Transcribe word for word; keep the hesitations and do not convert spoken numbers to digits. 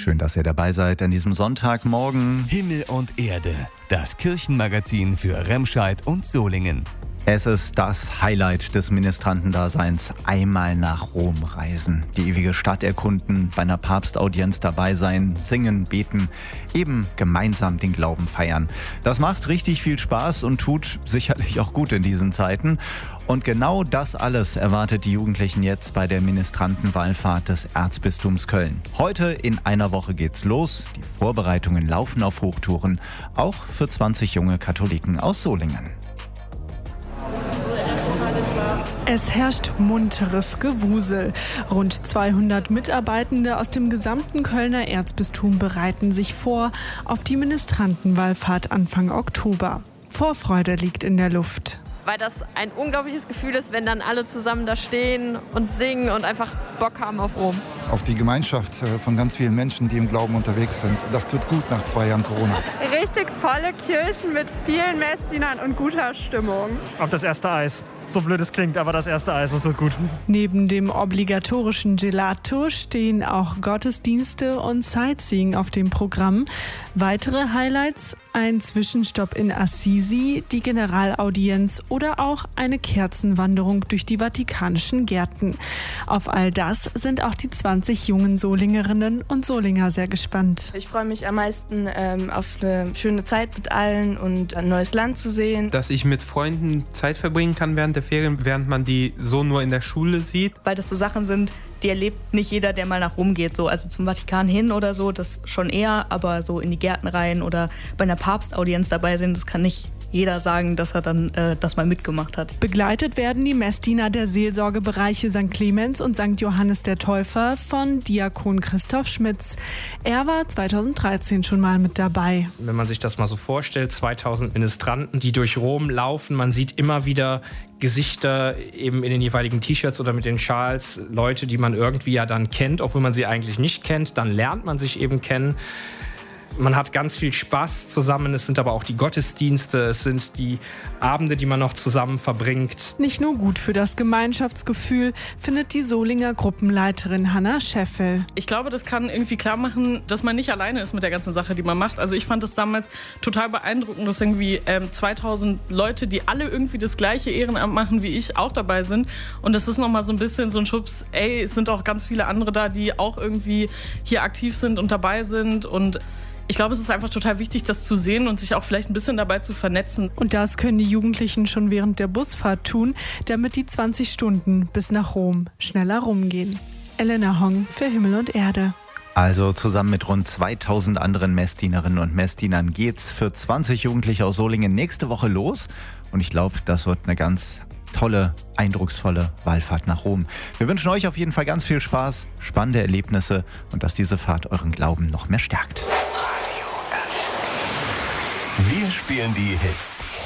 Schön, dass ihr dabei seid an diesem Sonntagmorgen. Himmel und Erde, das Kirchenmagazin für Remscheid und Solingen. Es ist das Highlight des Ministrantendaseins, einmal nach Rom reisen, die ewige Stadt erkunden, bei einer Papstaudienz dabei sein, singen, beten, eben gemeinsam den Glauben feiern. Das macht richtig viel Spaß und tut sicherlich auch gut in diesen Zeiten. Und genau das alles erwartet die Jugendlichen jetzt bei der Ministrantenwallfahrt des Erzbistums Köln. Heute in einer Woche geht's los. Die Vorbereitungen laufen auf Hochtouren, auch für zwanzig junge Katholiken aus Solingen. Es herrscht munteres Gewusel. Rund zweihundert Mitarbeitende aus dem gesamten Kölner Erzbistum bereiten sich vor auf die Ministrantenwallfahrt Anfang Oktober. Vorfreude liegt in der Luft. Weil das ein unglaubliches Gefühl ist, wenn dann alle zusammen da stehen und singen und einfach Bock haben auf Rom. Auf die Gemeinschaft von ganz vielen Menschen, die im Glauben unterwegs sind. Das tut gut nach zwei Jahren Corona. Richtig volle Kirchen mit vielen Messdienern und guter Stimmung. Auf das erste Eis. So blöd es klingt, aber das erste Eis, das wird gut. Neben dem obligatorischen Gelato stehen auch Gottesdienste und Sightseeing auf dem Programm. Weitere Highlights: ein Zwischenstopp in Assisi, die Generalaudienz oder auch eine Kerzenwanderung durch die vatikanischen Gärten. Auf all das sind auch die zwanzig jungen Solingerinnen und Solinger sehr gespannt. Ich freue mich am meisten ähm, auf eine schöne Zeit mit allen und ein neues Land zu sehen. Dass ich mit Freunden Zeit verbringen kann während der Ferien, während man die so nur in der Schule sieht. Weil das so Sachen sind, die erlebt nicht jeder, der mal nach Rom geht. So, also zum Vatikan hin oder so, das schon eher, aber so in die Gärten rein oder bei einer Papstaudienz dabei sind, das kann nicht jeder sagen, dass er dann äh, das mal mitgemacht hat. Begleitet werden die Messdiener der Seelsorgebereiche Sankt Clemens und Sankt Johannes der Täufer von Diakon Christoph Schmitz. Er war zweitausenddreizehn schon mal mit dabei. Wenn man sich das mal so vorstellt, zweitausend Ministranten, die durch Rom laufen, man sieht immer wieder Gesichter eben in den jeweiligen T-Shirts oder mit den Schals, Leute, die man irgendwie ja dann kennt, obwohl man sie eigentlich nicht kennt, dann lernt man sich eben kennen. Man hat ganz viel Spaß zusammen, es sind aber auch die Gottesdienste, es sind die Abende, die man noch zusammen verbringt. Nicht nur gut für das Gemeinschaftsgefühl, findet die Solinger Gruppenleiterin Hanna Scheffel. Ich glaube, das kann irgendwie klar machen, dass man nicht alleine ist mit der ganzen Sache, die man macht. Also ich fand das damals total beeindruckend, dass irgendwie ähm, zweitausend Leute, die alle irgendwie das gleiche Ehrenamt machen wie ich, auch dabei sind. Und das ist nochmal so ein bisschen so ein Schubs, ey, es sind auch ganz viele andere da, die auch irgendwie hier aktiv sind und dabei sind. Und ich glaube, es ist einfach total wichtig, das zu sehen und sich auch vielleicht ein bisschen dabei zu vernetzen. Und das können die Jugendlichen schon während der Busfahrt tun, damit die zwanzig Stunden bis nach Rom schneller rumgehen. Elena Hong für Himmel und Erde. Also zusammen mit rund zweitausend anderen Messdienerinnen und Messdienern geht's für zwanzig Jugendliche aus Solingen nächste Woche los. Und ich glaube, das wird eine ganz tolle, eindrucksvolle Wallfahrt nach Rom. Wir wünschen euch auf jeden Fall ganz viel Spaß, spannende Erlebnisse und dass diese Fahrt euren Glauben noch mehr stärkt. Wir spielen die Hits